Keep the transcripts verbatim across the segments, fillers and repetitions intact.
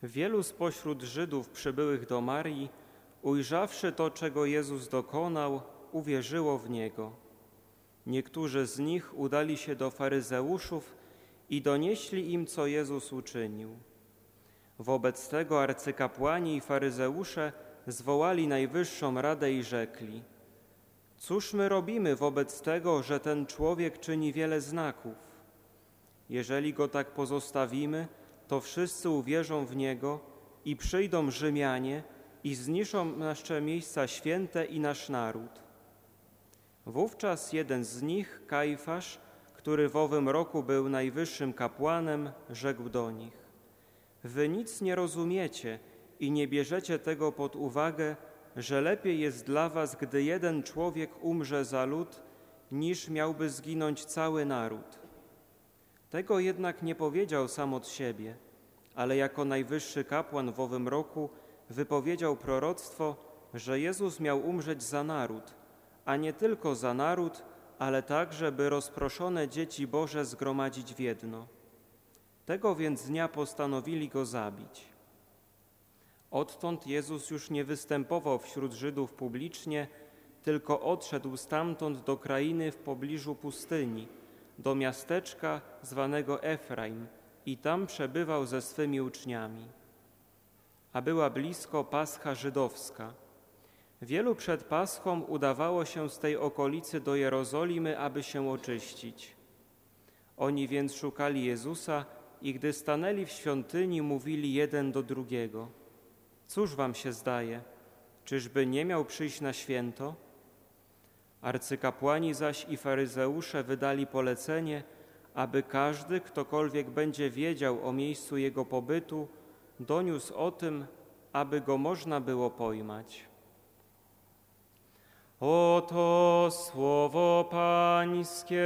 Wielu spośród Żydów przybyłych do Marii, ujrzawszy to, czego Jezus dokonał, uwierzyło w Niego. Niektórzy z nich udali się do faryzeuszów i donieśli im, co Jezus uczynił. Wobec tego arcykapłani i faryzeusze zwołali najwyższą radę i rzekli: Cóż my robimy wobec tego, że ten człowiek czyni wiele znaków? Jeżeli go tak pozostawimy, to wszyscy uwierzą w Niego i przyjdą Rzymianie i zniszczą nasze miejsca święte i nasz naród. Wówczas jeden z nich, Kajfasz, który w owym roku był najwyższym kapłanem, rzekł do nich: Wy nic nie rozumiecie i nie bierzecie tego pod uwagę, że lepiej jest dla was, gdy jeden człowiek umrze za lud, niż miałby zginąć cały naród. Tego jednak nie powiedział sam od siebie, ale jako najwyższy kapłan w owym roku wypowiedział proroctwo, że Jezus miał umrzeć za naród, a nie tylko za naród, ale tak, żeby rozproszone dzieci Boże zgromadzić w jedno. Tego więc dnia postanowili Go zabić. Odtąd Jezus już nie występował wśród Żydów publicznie, tylko odszedł stamtąd do krainy w pobliżu pustyni, do miasteczka zwanego Efraim i tam przebywał ze swymi uczniami. A była blisko Pascha żydowska. Wielu przed Paschą udawało się z tej okolicy do Jerozolimy, aby się oczyścić. Oni więc szukali Jezusa i gdy stanęli w świątyni, mówili jeden do drugiego: Cóż wam się zdaje, czyżby nie miał przyjść na święto? Arcykapłani zaś i faryzeusze wydali polecenie, aby każdy, ktokolwiek będzie wiedział o miejscu jego pobytu, doniósł o tym, aby go można było pojmać. Oto słowo Pańskie.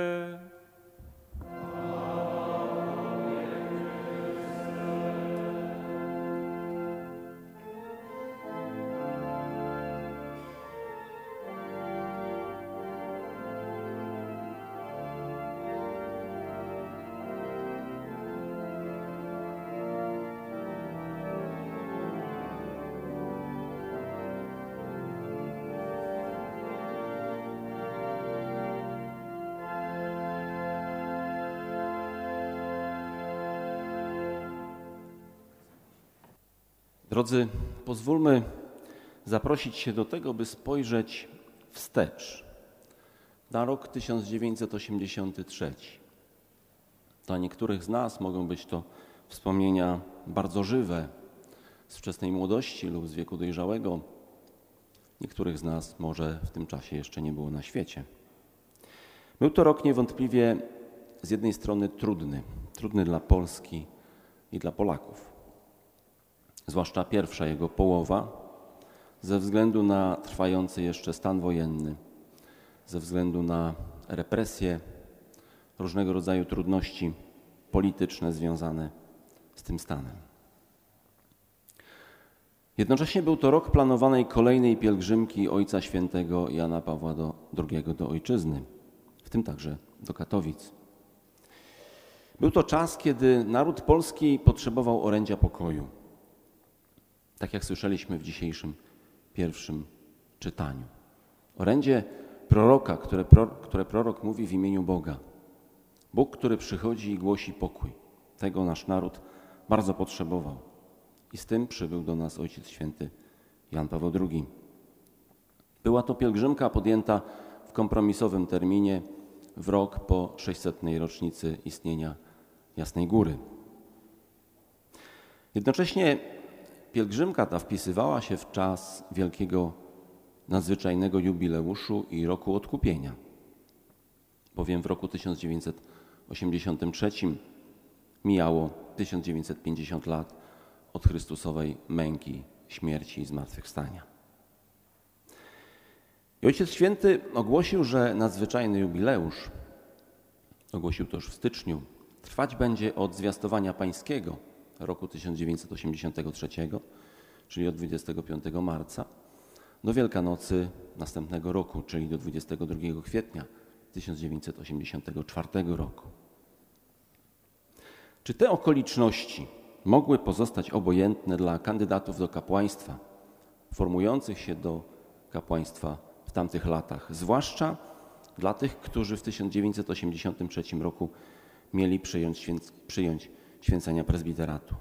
Drodzy, pozwólmy zaprosić się do tego, by spojrzeć wstecz na rok tysiąc dziewięćset osiemdziesiąty trzeci. Dla niektórych z nas mogą być to wspomnienia bardzo żywe, z wczesnej młodości lub z wieku dojrzałego. Niektórych z nas może w tym czasie jeszcze nie było na świecie. Był to rok niewątpliwie z jednej strony trudny, trudny dla Polski i dla Polaków. Zwłaszcza pierwsza jego połowa, ze względu na trwający jeszcze stan wojenny, ze względu na represje, różnego rodzaju trudności polityczne związane z tym stanem. Jednocześnie był to rok planowanej kolejnej pielgrzymki Ojca Świętego Jana Pawła drugiego do ojczyzny, w tym także do Katowic. Był to czas, kiedy naród polski potrzebował orędzia pokoju. Tak jak słyszeliśmy w dzisiejszym pierwszym czytaniu. Orędzie proroka, które, pro, które prorok mówi w imieniu Boga. Bóg, który przychodzi i głosi pokój. Tego nasz naród bardzo potrzebował. I z tym przybył do nas Ojciec Święty Jan Paweł drugi. Była to pielgrzymka podjęta w kompromisowym terminie w rok po sześćsetnej rocznicy istnienia Jasnej Góry. Jednocześnie pielgrzymka ta wpisywała się w czas wielkiego, nadzwyczajnego jubileuszu i roku odkupienia, bowiem w roku tysiąc dziewięćset osiemdziesiątym trzecim mijało tysiąc dziewięćset pięćdziesiąt lat od Chrystusowej męki, śmierci i zmartwychwstania. I Ojciec Święty ogłosił, że nadzwyczajny jubileusz, ogłosił to już w styczniu, trwać będzie od zwiastowania pańskiego roku tysiąc dziewięćset osiemdziesiątego trzeciego, czyli od dwudziestego piątego marca, do Wielkanocy następnego roku, czyli do dwudziestego drugiego kwietnia tysiąc dziewięćset osiemdziesiątego czwartego roku. Czy te okoliczności mogły pozostać obojętne dla kandydatów do kapłaństwa, formujących się do kapłaństwa w tamtych latach, zwłaszcza dla tych, którzy w tysiąc dziewięćset osiemdziesiątym trzecim roku mieli przyjąć, święc, przyjąć święcenia prezbiteratu.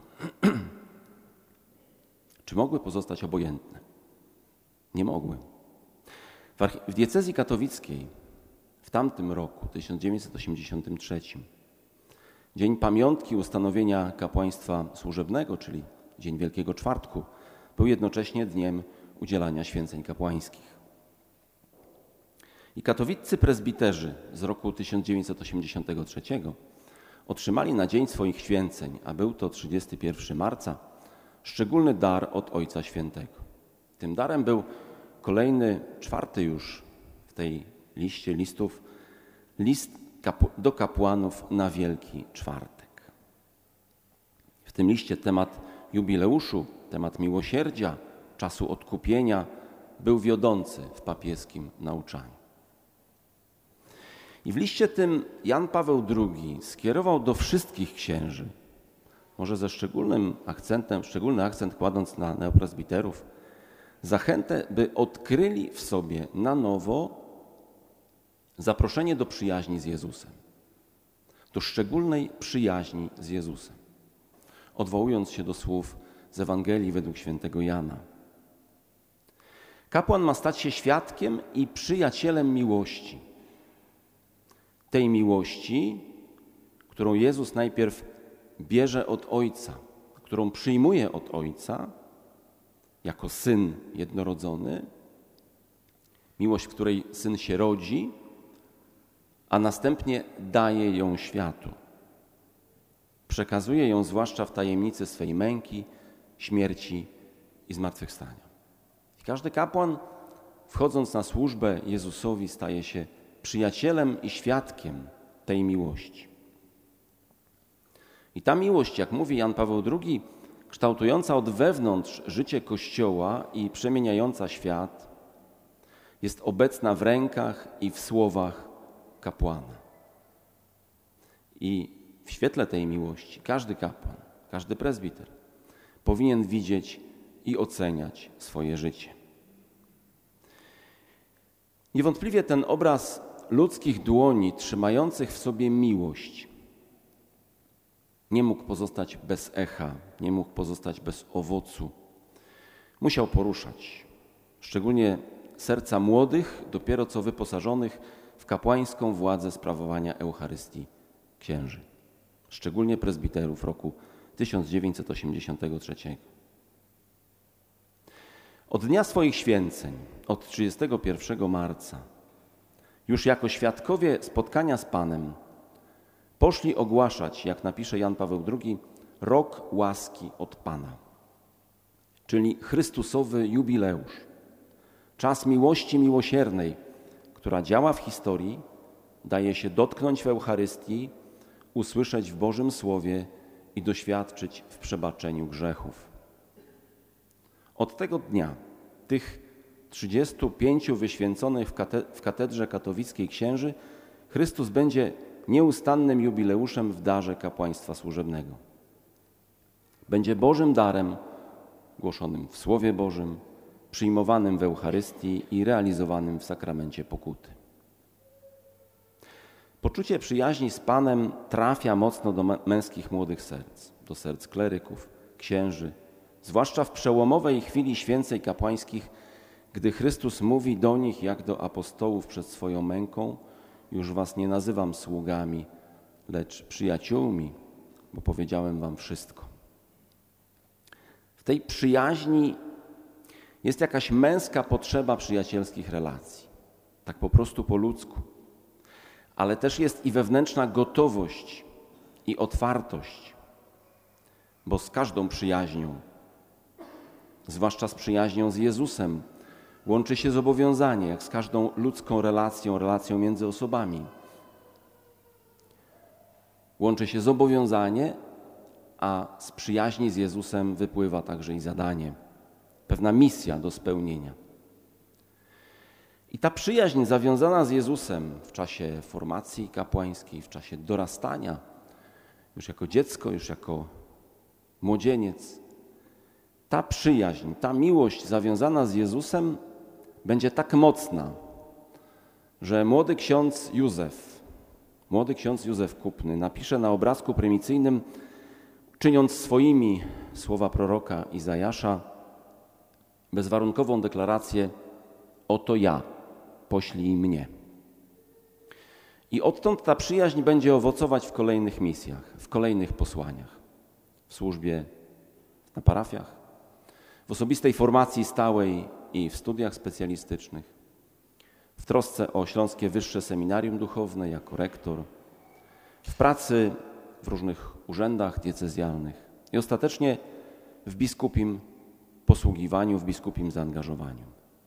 Czy mogły pozostać obojętne? Nie mogły. W, archi- w diecezji katowickiej w tamtym roku, tysiąc dziewięćset osiemdziesiątym trzecim, dzień pamiątki ustanowienia kapłaństwa służebnego, czyli dzień Wielkiego Czwartku, był jednocześnie dniem udzielania święceń kapłańskich. I katowiccy prezbiterzy z roku tysiąc dziewięćset osiemdziesiątego trzeciego otrzymali na dzień swoich święceń, a był to trzydziestego pierwszego marca, szczególny dar od Ojca Świętego. Tym darem był kolejny, czwarty już w tej liście listów, list do kapłanów na Wielki Czwartek. W tym liście temat jubileuszu, temat miłosierdzia, czasu odkupienia był wiodący w papieskim nauczaniu. I w liście tym Jan Paweł drugi skierował do wszystkich księży, może ze szczególnym akcentem, szczególny akcent kładąc na neopresbiterów, zachętę, by odkryli w sobie na nowo zaproszenie do przyjaźni z Jezusem, do szczególnej przyjaźni z Jezusem, odwołując się do słów z Ewangelii według świętego Jana. Kapłan ma stać się świadkiem i przyjacielem miłości. Tej miłości, którą Jezus najpierw bierze od Ojca, którą przyjmuje od Ojca jako Syn jednorodzony, miłość, w której Syn się rodzi, a następnie daje ją światu. Przekazuje ją zwłaszcza w tajemnicy swej męki, śmierci i zmartwychwstania. I każdy kapłan, wchodząc na służbę Jezusowi, staje się przyjacielem i świadkiem tej miłości. I ta miłość, jak mówi Jan Paweł drugi, kształtująca od wewnątrz życie Kościoła i przemieniająca świat, jest obecna w rękach i w słowach kapłana. I w świetle tej miłości każdy kapłan, każdy prezbiter powinien widzieć i oceniać swoje życie. Niewątpliwie ten obraz ludzkich dłoni trzymających w sobie miłość nie mógł pozostać bez echa, nie mógł pozostać bez owocu. Musiał poruszać, szczególnie serca młodych, dopiero co wyposażonych w kapłańską władzę sprawowania Eucharystii księży, szczególnie prezbiterów roku tysiąc dziewięćset osiemdziesiątego trzeciego. Od dnia swoich święceń, od trzydziestego pierwszego marca, już jako świadkowie spotkania z Panem, poszli ogłaszać, jak napisze Jan Paweł drugi, rok łaski od Pana, czyli Chrystusowy jubileusz, czas miłości miłosiernej, która działa w historii, daje się dotknąć w Eucharystii, usłyszeć w Bożym Słowie i doświadczyć w przebaczeniu grzechów. Od tego dnia tych trzydziestu pięciu wyświęconych w katedrze katowickiej księży Chrystus będzie nieustannym jubileuszem w darze kapłaństwa służebnego. Będzie Bożym darem głoszonym w Słowie Bożym, przyjmowanym w Eucharystii i realizowanym w sakramencie pokuty. Poczucie przyjaźni z Panem trafia mocno do męskich młodych serc, do serc kleryków, księży, zwłaszcza w przełomowej chwili święceń kapłańskich, gdy Chrystus mówi do nich jak do apostołów przed swoją męką: już was nie nazywam sługami, lecz przyjaciółmi, bo powiedziałem wam wszystko. W tej przyjaźni jest jakaś męska potrzeba przyjacielskich relacji, tak po prostu po ludzku, ale też jest i wewnętrzna gotowość i otwartość, bo z każdą przyjaźnią, zwłaszcza z przyjaźnią z Jezusem, łączy się zobowiązanie, jak z każdą ludzką relacją, relacją między osobami. Łączy się zobowiązanie, a z przyjaźni z Jezusem wypływa także i zadanie, pewna misja do spełnienia. I ta przyjaźń zawiązana z Jezusem w czasie formacji kapłańskiej, w czasie dorastania, już jako dziecko, już jako młodzieniec. Ta przyjaźń, ta miłość zawiązana z Jezusem będzie tak mocna, że młody ksiądz Józef, młody ksiądz Józef Kupny napisze na obrazku prymicyjnym, czyniąc swoimi słowa proroka Izajasza, bezwarunkową deklarację: oto ja, poślij mnie. I odtąd ta przyjaźń będzie owocować w kolejnych misjach, w kolejnych posłaniach, w służbie na parafiach, w osobistej formacji stałej i w studiach specjalistycznych, w trosce o Śląskie Wyższe Seminarium Duchowne jako rektor, w pracy w różnych urzędach diecezjalnych i ostatecznie w biskupim posługiwaniu, w biskupim zaangażowaniu.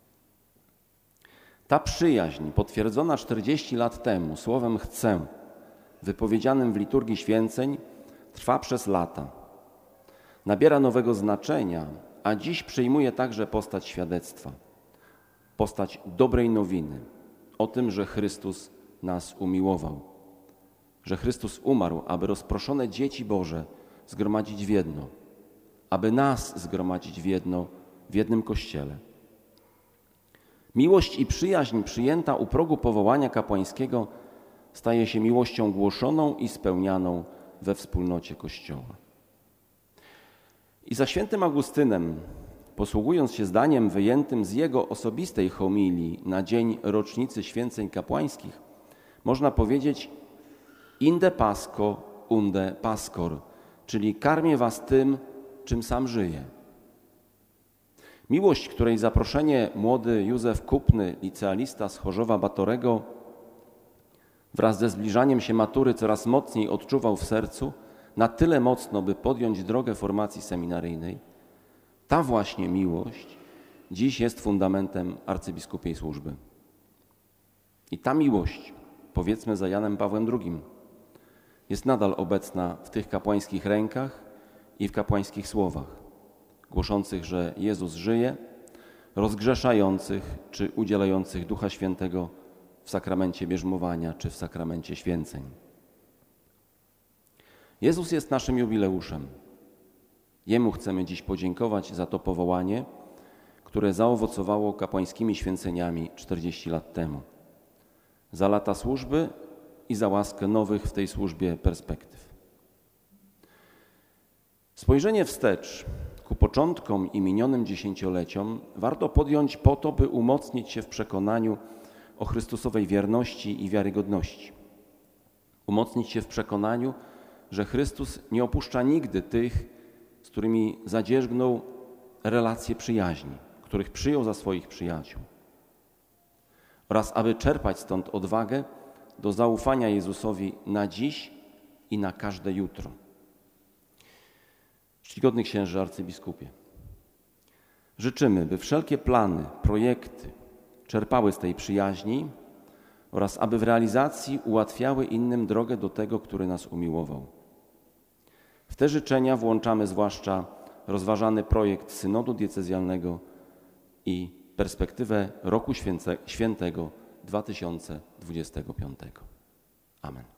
Ta przyjaźń potwierdzona czterdzieści lat temu słowem „chcę”, wypowiedzianym w liturgii święceń, trwa przez lata. Nabiera nowego znaczenia, a dziś przyjmuje także postać świadectwa, postać dobrej nowiny o tym, że Chrystus nas umiłował, że Chrystus umarł, aby rozproszone dzieci Boże zgromadzić w jedno, aby nas zgromadzić w jedno, w jednym Kościele. Miłość i przyjaźń przyjęta u progu powołania kapłańskiego staje się miłością głoszoną i spełnianą we wspólnocie Kościoła. I za świętym Augustynem, posługując się zdaniem wyjętym z jego osobistej homilii na dzień rocznicy święceń kapłańskich, można powiedzieć: inde pasco, unde pascor, czyli karmię was tym, czym sam żyję. Miłość, której zaproszenie młody Józef Kupny, licealista z Chorzowa Batorego, wraz ze zbliżaniem się matury coraz mocniej odczuwał w sercu, na tyle mocno, by podjąć drogę formacji seminaryjnej, ta właśnie miłość dziś jest fundamentem arcybiskupiej służby. I ta miłość, powiedzmy za Janem Pawłem drugim, jest nadal obecna w tych kapłańskich rękach i w kapłańskich słowach, głoszących, że Jezus żyje, rozgrzeszających czy udzielających Ducha Świętego w sakramencie bierzmowania czy w sakramencie święceń. Jezus jest naszym jubileuszem. Jemu chcemy dziś podziękować za to powołanie, które zaowocowało kapłańskimi święceniami czterdzieści lat temu. Za lata służby i za łaskę nowych w tej służbie perspektyw. Spojrzenie wstecz ku początkom i minionym dziesięcioleciom warto podjąć po to, by umocnić się w przekonaniu o Chrystusowej wierności i wiarygodności. Umocnić się w przekonaniu, że Chrystus nie opuszcza nigdy tych, z którymi zadzierzgnął relacje przyjaźni, których przyjął za swoich przyjaciół. Oraz aby czerpać stąd odwagę do zaufania Jezusowi na dziś i na każde jutro. Czcigodny księże arcybiskupie, życzymy, by wszelkie plany, projekty czerpały z tej przyjaźni oraz aby w realizacji ułatwiały innym drogę do tego, który nas umiłował. W te życzenia włączamy zwłaszcza rozważany projekt synodu diecezjalnego i perspektywę roku święte, świętego dwa tysiące dwudziestego piątego. Amen.